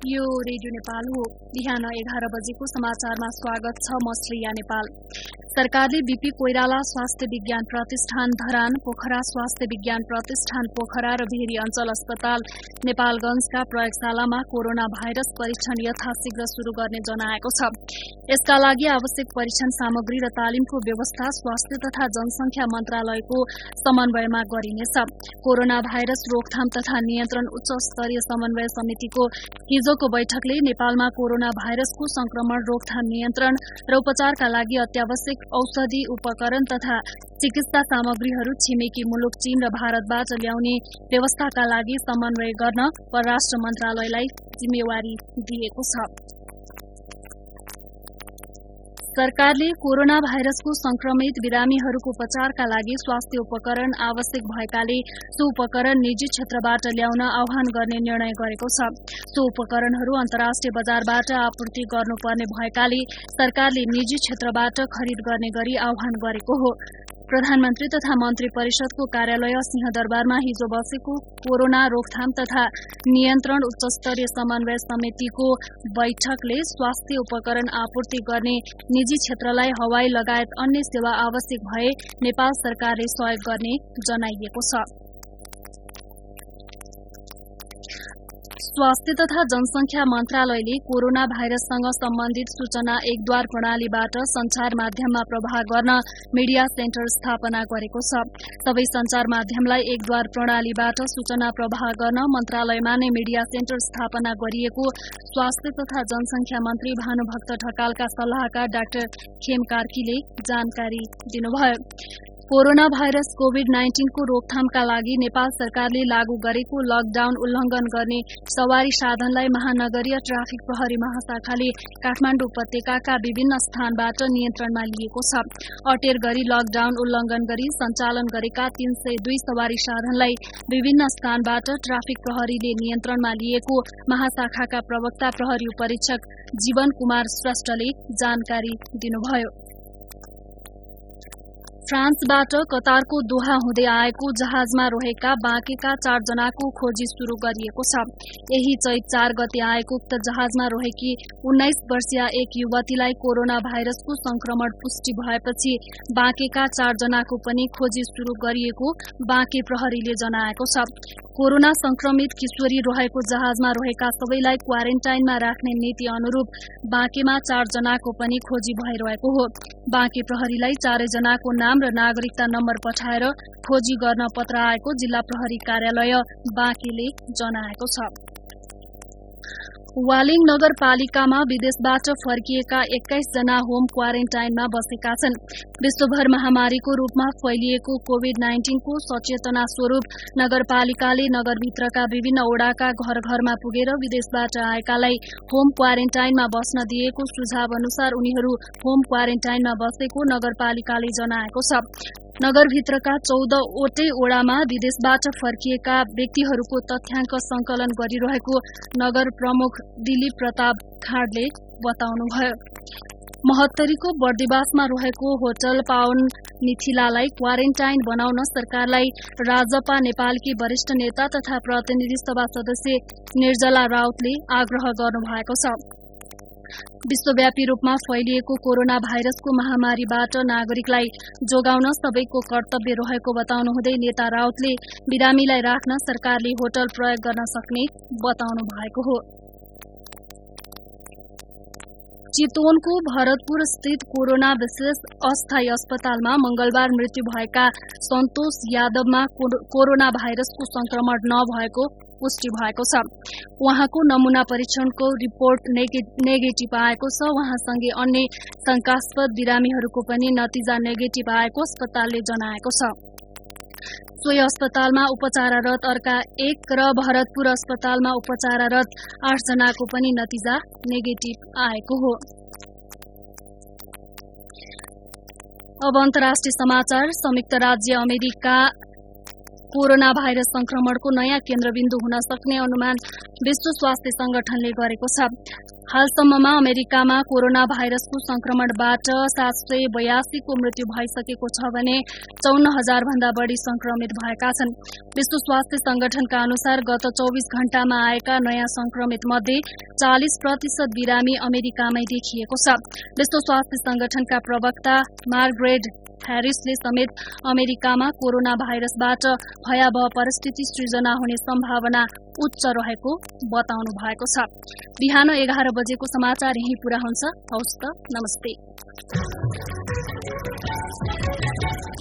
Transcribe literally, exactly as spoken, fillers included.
यो रेडियो नेपाल हो। बिहान एघार बजेको समाचारमा स्वागत छ। म श्रेया नेपाल। सरकारले बीपी कोइराला स्वास्थ्य विज्ञान प्रतिष्ठान धरान, पोखरा स्वास्थ्य विज्ञान प्रतिष्ठान पोखरा र भेरी अञ्चल अस्पताल नेपालगंजका प्रयोगशालामा कोरोना भाइरस परीक्षण यथाशीघ्र शुरू गर्ने जनाएको छ। यसका लागि आवश्यक परीक्षण सामग्री र तालिमको व्यवस्था स्वास्थ्य तथा जनसंख्या मन्त्रालयको समन्वयमा गरिनेछ। कोरोना भाइरस रोकथाम तथा नियन्त्रण उच्च स्तरीय समन्वय समितिको हिजोको बैठकले नेपालमा कोरोना भाइरसको संक्रमण रोकथाम नियन्त्रण र उपचारका लागि अत्यावश्यक औषधि उपकरण तथा चिकित्सा सामग्रीहरू छिमेकी मुलुक चीन र भारतबाट ल्याउने व्यवस्थाका लागि समन्वय गर्न परराष्ट्र मन्त्रालयलाई जिम्मेवारी दिएको छ। सरकारले कोरोना भाइरसको संक्रमित बिरामीहरूको उपचारका लागि स्वास्थ्य उपकरण आवश्यक भएकाले सो उपकरण निजी क्षेत्रबाट ल्याउन आह्वान गर्ने निर्णय गरेको छ। सो उपकरणहरू अन्तर्राष्ट्रिय बजारबाट आपूर्ति गर्नुपर्ने भएकाले सरकारले निजी क्षेत्रबाट खरिद गर्ने गरी आह्वान गरेको हो। प्रधानमन्त्री तथा मन्त्री परिषदको कार्यालय सिंहदरबारमा हिजो बसेको कोरोना रोकथाम तथा नियन्त्रण उच्चस्तरीय समन्वय समितिको बैठकले स्वास्थ्य उपकरण आपूर्ति गर्ने निजी क्षेत्रलाई हवाई लगायत अन्य सेवा आवश्यक भए नेपाल सरकारले सहयोग गर्ने जनाइएको छ। स्वास्थ्य तथा जनसंख्या मन्त्रालयले कोरोना भाइरससँग सम्बन्धित सूचना एकद्वार प्रणालीबाट संचार माध्यममा प्रवाह गर्न मीडिया सेन्टर स्थापना गरेको छ। सबै संचार माध्यमलाई एकद्वार प्रणालीबाट सूचना प्रवाह गर्न मन्त्रालयमा नै मीडिया सेन्टर स्थापना गरिएको स्वास्थ्य तथा जनसंख्या मन्त्री भानुभक्त ढकालका सल्लाहकार डाक्टर खेम कार्कीले जानकारी दिनुभयो। कोरोना भाइरस कोविड नाइन्टीनको रोकथामका लागि नेपाल सरकारले लागू गरेको लकडाउन उल्लंघन गर्ने सवारी साधनलाई महानगरीय ट्राफिक प्रहरी महाशाखाले काठमाडौँ उपत्यकाका विभिन्न स्थानबाट नियन्त्रणमा लिएको छ। अटेर गरी लकडाउन उल्लंघन गरी सञ्चालन गरेका तीन सय दुई सवारी साधनलाई विभिन्न स्थानबाट ट्राफिक प्रहरीले नियन्त्रणमा लिएको महाशाखाका प्रवक्ता प्रहरी उपरीक्षक जीवन कुमार श्रेष्ठले जानकारी दिनुभयो। फ्रान्सबाट कतारको दोहा हुँदै आएको जहाजमा रहेका बाँकेका चार जनाको खोजी शुरू गरिएको छ। यही चैत चार गते आएको उक्त जहाजमा रहेकी उन्नाइस वर्षीय एक युवतीलाई कोरोना भाइरसको संक्रमण पुष्टि भएपछि बाँकेका चार जनाको पनि खोजी शुरू गरिएको बाँके प्रहरीले जनाएको छ। कोरोना संक्रमित किशोरी रहेको जहाजमा रहेका सबैलाई क्वारेन्टाइनमा राख्ने नीति अनुरूप बाँकेमा चार जनाको पनि खोजी भइरहेको हो। बाँके प्रहरीलाई चारै जनाको नाम र नागरिकता नम्बर पठाएर खोजी गर्न पत्र आएको जिल्ला प्रहरी कार्यालय बाँकेले जनाएको छ। वालिङ नगरपालिकामा विदेशबाट फर्किएका एक्काइस जना होम क्वारेन्टाइनमा बसेका छन्। विश्वभर महामारीको रूपमा फैलिएको कोविड नाइन्टीनको सचेतना स्वरूप नगरपालिकाले नगरभित्रका विभिन्न ओडाका घर घरमा पुगेर विदेशबाट आएकालाई होम क्वारेन्टाइनमा बस्न दिएको सुझाव अनुसार उनीहरू होम क्वारेन्टाइनमा बसेको नगरपालिकाले जनाएको छ। नगरभित्रका चौध वटै ओडामा विदेशबाट फर्किएका व्यक्तिहरूको तथ्याङ्क संकलन गरिरहेको नगर प्रमुख दिलीप प्रताप खाडले बताउनुभयो। महोत्तरीको बर्दिवासमा रहेको होटल पाउन मिथिलालाई क्वारेन्टाइन बनाउन सरकारलाई राजपा नेपालकी वरिष्ठ नेता तथा प्रतिनिधि सभा सदस्य निर्जला राउतले आग्रह गर्नुभएको छ। विश्वव्यापी रूपमा फैलिएको कोरोना भाइरसको महामारीबाट नागरिकलाई जोगाउन सबैको कर्तव्य रहेको बताउनुहुँदै नेता राउतले बिरामीलाई राख्न सरकारले होटल प्रयोग गर्न सक्ने बताउनु भएको हो। चितवनको भरतपुर स्थित कोरोना विशेष अस्थायी अस्पतालमा मंगलबार मृत्यु भएका सन्तोष यादवमा कोरोना भाइरसको संक्रमण नभएको पुष्टि भएको छ। उहाँको नमूना परीक्षणको रिपोर्ट नेगेटिभ आएको छ। उहाँसँगै अन्य शंकास्पद बिरामीहरूको पनि नतिजा नेगेटिभ आएको अस्पतालले जनाएको छ। सोही अस्पतालमा उपचाररत अर्का एक र भरतपुर अस्पतालमा उपचाररत आठ जनाको पनि नतिजा नेगेटिभ आएको हो। अब अन्तर्राष्ट्रिय समाचार। संयुक्त राज्य अमेरिका कोरोना भाइरस संक्रमणको नयाँ केन्द्रबिन्दु हुन सक्ने अनुमान विश्व स्वास्थ्य संगठनले गरेको छ। हालसम्ममा अमेरिकामा कोरोना भाइरसको संक्रमणबाट सात सय बयासीको मृत्यु भइसकेको छ भने चौन्न हजार भन्दा बढ़ी संक्रमित भएका छन्। विश्व स्वास्थ्य संगठनका अनुसार गत चौबीस घण्टामा आएका नयाँ संक्रमित मध्ये चालीस प्रतिशत बिरामी अमेरिकामै देखिएको छ। विश्व स्वास्थ्य संगठनका प्रवक्ता मार्ग्रेट हैरिसले समेत अमेरिकामा कोरोना भाइरसबाट भयावह परिस्थिति सृजना हुने सम्भावना उच्च रहेको बताउनु भएको छ। बिहान एघार बजेको समाचार यही पूरा हुन्छ। हवस् त, नमस्ते।